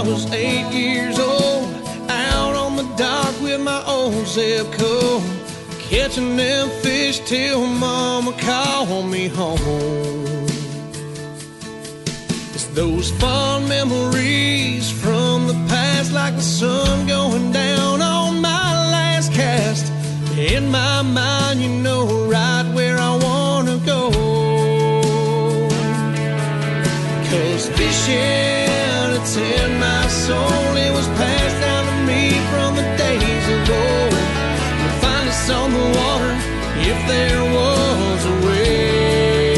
was 8 years old, out on the dock with my old zip code, catching them fish till mama called me home. It's those fond memories from the past, like the sun going down on my last cast. In my mind, you know right where I wanna go. 'Cause fishing, it's in my soul. It was passed down to me from the days of old. You'll find us on the water if there was a way.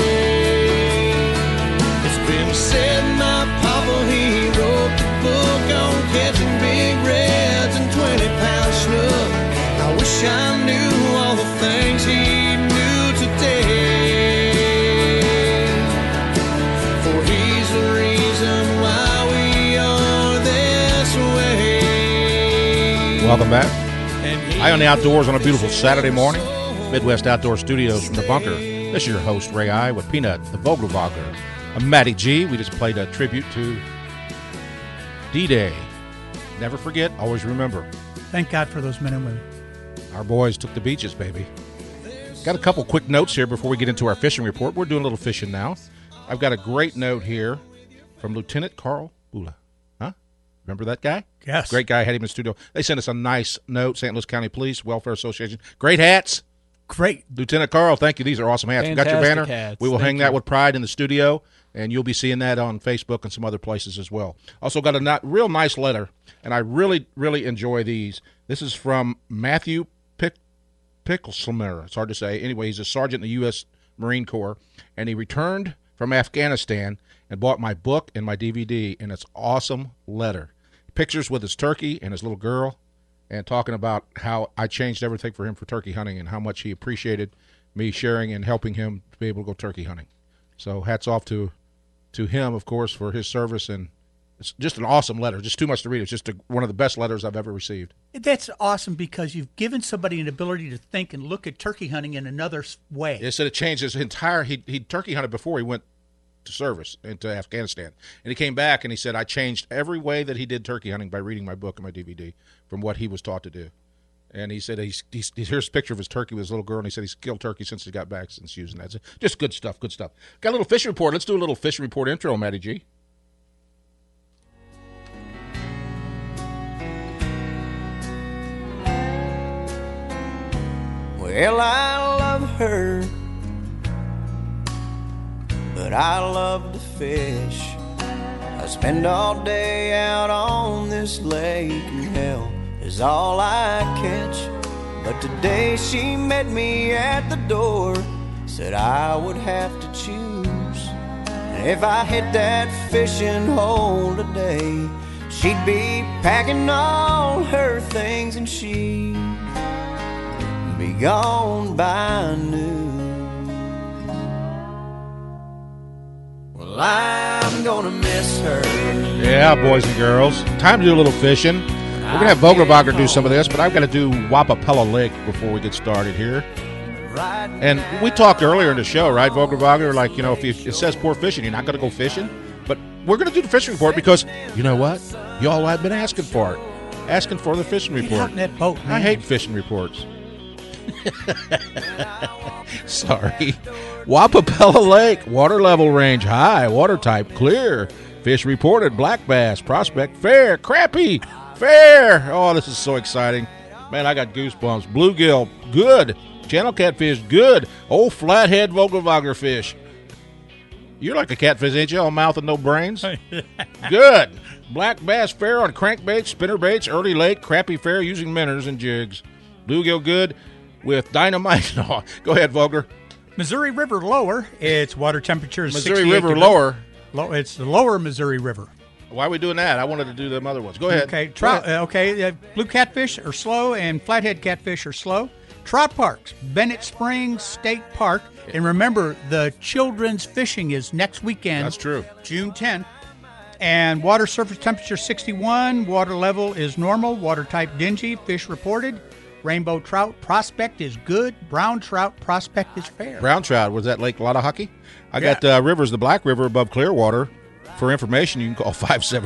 It's been said my papa, he wrote the book on catching big reds and 20-pound snook. I wish I knew all the things he knew today. For he's the reason why we are this way. Welcome back. Eye on the Outdoors on a beautiful Saturday morning. Midwest Outdoor Studios from the bunker. This is your host, Ray I, with Peanut, the Vogelwager. I'm Matty G. We just played a tribute to D-Day. Never forget, always remember. Thank God for those men and women. Our boys took the beaches, baby. Got a couple quick notes here before we get into our fishing report. We're doing a little fishing now. I've got a great note here from Lieutenant Carl Bula. Huh? Remember that guy? Yes. Great guy. Had him in the studio. They sent us a nice note, St. Louis County Police Welfare Association. Great hats. Great. Lieutenant Carl, thank you. These are awesome hats. We got your banner. Hats. We will Thank hang that with pride in the studio, and you'll be seeing that on Facebook and some other places as well. Also got a real nice letter, and I really, really enjoy these. This is from Matthew Pickelselmer. It's hard to say. Anyway, he's a sergeant in the U.S. Marine Corps, and he returned from Afghanistan and bought my book and my DVD, and it's awesome letter. Pictures with his turkey and his little girl, and talking about how I changed everything for him for turkey hunting and how much he appreciated me sharing and helping him to be able to go turkey hunting. So hats off to him, of course, for his service, and it's just an awesome letter. Just too much to read. It's just one of the best letters I've ever received. That's awesome because you've given somebody an ability to think and look at turkey hunting in another way. It said it changed his entire. He turkey hunted before he went to service into Afghanistan, and he came back and he said, I changed every way that he did turkey hunting by reading my book and my DVD from what he was taught to do. And he said here's a picture of his turkey with his little girl, and he said he's killed turkey since he got back, since using that. So just good stuff, good stuff. Got a little fishing report. Let's do a little fishing report intro, Matty G. Well, I love her, but I love to fish. I spend all day out on this lake, and hell is all I catch. But today she met me at the door, said I would have to choose. And if I hit that fishing hole today, she'd be packing all her things and she'd be gone by noon. Well, I'm gonna miss her. Yeah, boys and girls. Time to do a little fishing. We're going to have Vogelwager do some of this, but I've got to do Wapapella Lake before we get started here. And we talked earlier in the show, right, Vogelwager? Like, you know, if it says poor fishing, you're not going to go fishing. But we're going to do the fishing report because, you know what? Y'all have been asking for it. Asking for the fishing report. Get out in that boat, man. I hate fishing reports. Sorry. Wapapella Lake, water level range high, water type clear. Fish reported, black bass, prospect fair, crappie fair. Oh, this is so exciting. Man, I got goosebumps. Bluegill, good. Channel catfish, good. Old flathead Vogelwager fish. You're like a catfish, ain't you? All mouth and no brains. Good. Black bass fair on crankbaits, spinnerbaits, early late, crappie fair using minnows and jigs. Bluegill good with dynamite. No, go ahead, Vogler. Missouri River lower. Its water temperature is Missouri 68 River degrees. lower. It's the lower Missouri River. Why are we doing that? I wanted to do them other ones. Go ahead. Okay, blue catfish are slow and flathead catfish are slow. Trout parks, Bennett Springs State Park. And remember, the children's fishing is next weekend. That's true. June 10th. And water surface temperature 61. Water level is normal. Water type dingy. Fish reported. Rainbow trout prospect is good. Brown trout prospect is fair. Brown trout, was that Lake Lottahocky? I got Rivers, the Black River above Clearwater for information, you can call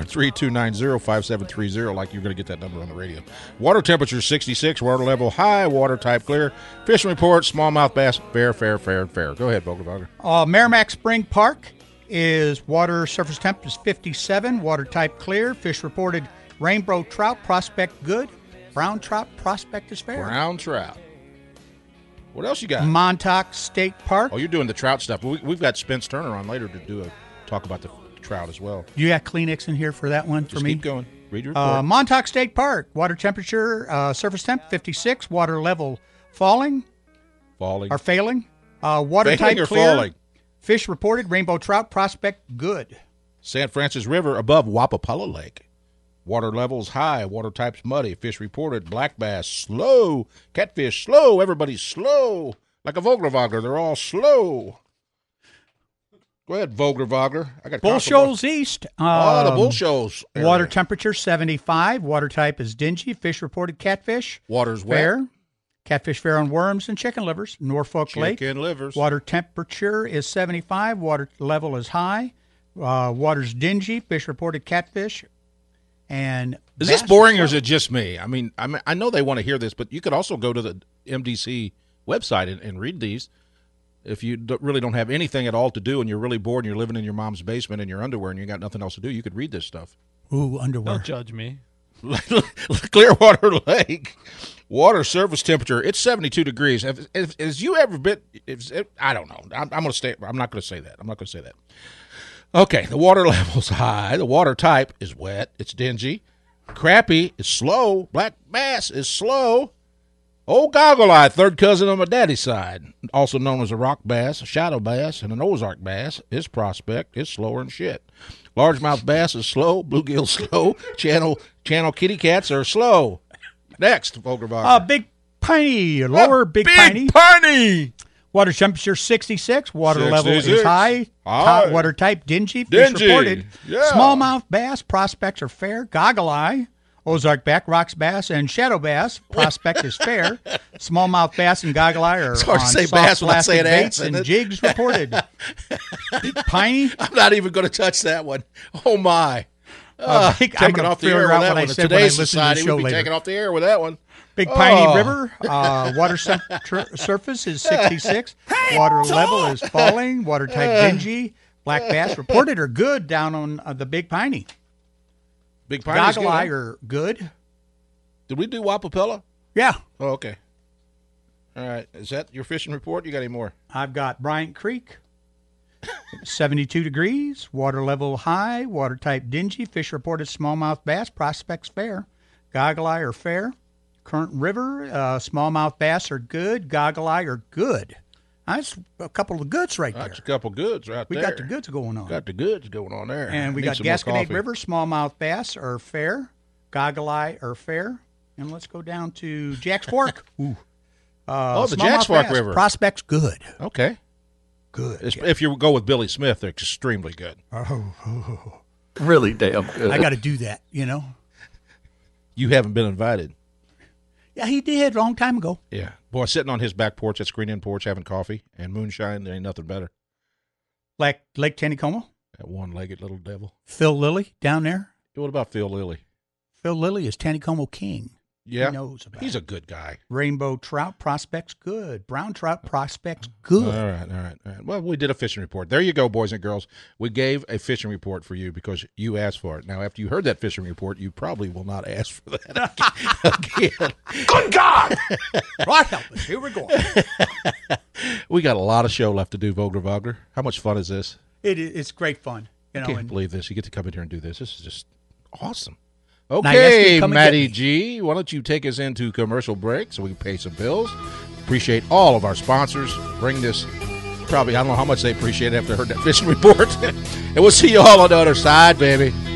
573-290-5730, like you're going to get that number on the radio. Water temperature 66, water level high, water type clear. Fishing report, smallmouth bass, fair. Go ahead, Vogelbauer. Merrimack Spring Park is water surface temp is 57, water type clear. Fish reported rainbow trout, prospect good. Brown trout, prospect is fair. Brown trout. What else you got? Montauk State Park. Oh, you're doing the trout stuff. We've got Spence Turner on later to talk about the trout as well. You got Kleenex in here for that one Just for me? keep going. Read your report. Montauk State Park, water temperature, surface temp 56, water level falling. Or failing. Water Failing type or clear. falling? Fish reported rainbow trout, prospect good. San Francisco River above Wapapella Lake. Water levels high. Water types muddy. Fish reported black bass slow. Catfish slow. Everybody's slow. Like a Vogelwagler. They're all slow. Go ahead, Vogelwagler. I got Bull Shoals East. the Bull Shoals. area. Water temperature 75. Water type is dingy. Fish reported catfish. Water's wet. Fair. Catfish fair on worms and chicken livers. Norfolk Lake. Chicken livers. Water temperature is 75. Water level is high. Water's dingy. Fish reported catfish. And is this boring or is it just me? I mean, I know they want to hear this, but you could also go to the MDC website and read these. If you really don't have anything at all to do and you're really bored and you're living in your mom's basement in your underwear and you got nothing else to do, you could read this stuff. Ooh, underwear. Don't judge me. Clearwater Lake. Water surface temperature, it's 72 degrees. Has you ever been, I don't know. I'm not going to say that. Okay, the water level's high. The water type is wet. It's dingy. Crappie is slow. Black bass is slow. Old goggle eye, third cousin on my daddy's side, also known as a rock bass, a shadow bass, and an Ozark bass. His prospect is slower than shit. Largemouth bass is slow. Bluegill slow. Channel kitty cats are slow. Next, Vogelbach. Big Piney, lower Big Piney. Piney. Water temperature 66. Water 66. level is high. High. Water type dingy. Fish Dingy. reported. Yeah. Smallmouth bass. Prospects are fair. Goggle eye. Ozark back, rocks bass, and shadow bass. Prospect is fair. Smallmouth bass and goggle eye are It's hard on to say soft bass without plastic saying baits ass, and isn't it? jigs reported. Big Piney. I'm not even going to touch that one. Oh, my. I'm Taking gonna off the figure air out with that what I one. In said when I today's listened to the society, show we'd be later. taking off the air with that one. Big Piney Oh. River, water surface is 66. Water level is falling. Water type dingy. Black bass reported are good down on the Big Piney. Big Piney's Goggle good, eye huh? are good. Did we do Wapapella? Yeah. Oh, okay. All right. Is that your fishing report? You got any more? I've got Bryant Creek, 72 degrees. Water level high. Water type dingy. Fish reported smallmouth bass. Prospects fair. Goggle eye are fair. Current River, smallmouth bass are good. Goggle eye are good. That's a couple of goods right there. That's a couple goods right We there. got the goods going on. Got the goods going on there. And we Need got some more Gasconade coffee. River, smallmouth bass are fair. Goggle eye are fair. And let's go down to Jack's Fork. Ooh. The Smallmouth Jack's Fork bass. River. Prospects good. Okay. Good. If you go with Billy Smith, they're extremely good. Really damn good. I got to do that, you know. You haven't been invited. Yeah, he did a long time ago. Yeah. Boy, sitting on his back porch, that screen-in porch, having coffee and moonshine, there ain't nothing better. Like Lake Taneycomo. That one-legged little devil. Phil Lilly down there. What about Phil Lilly? Phil Lilly is Taneycomo King. Yeah. He knows about He's it. a good guy. Rainbow trout prospects good. Brown trout prospects good. All right. Well, we did a fishing report. There you go, boys and girls. We gave a fishing report for you because you asked for it. Now, after you heard that fishing report, you probably will not ask for that again. Good God! Right, help us. Here we go. We got a lot of show left to do, Vogelwagler. How much fun is this? It's great fun. You I know, can't and believe this. You get to come in here and do this. This is just awesome. Now, yes, Okay, you come and Matty get me. G, why don't you take us into commercial break so we can pay some bills? Appreciate all of our sponsors. Bring this, probably, I don't know how much they appreciate it after they heard that fishing report. And we'll see you all on the other side, baby.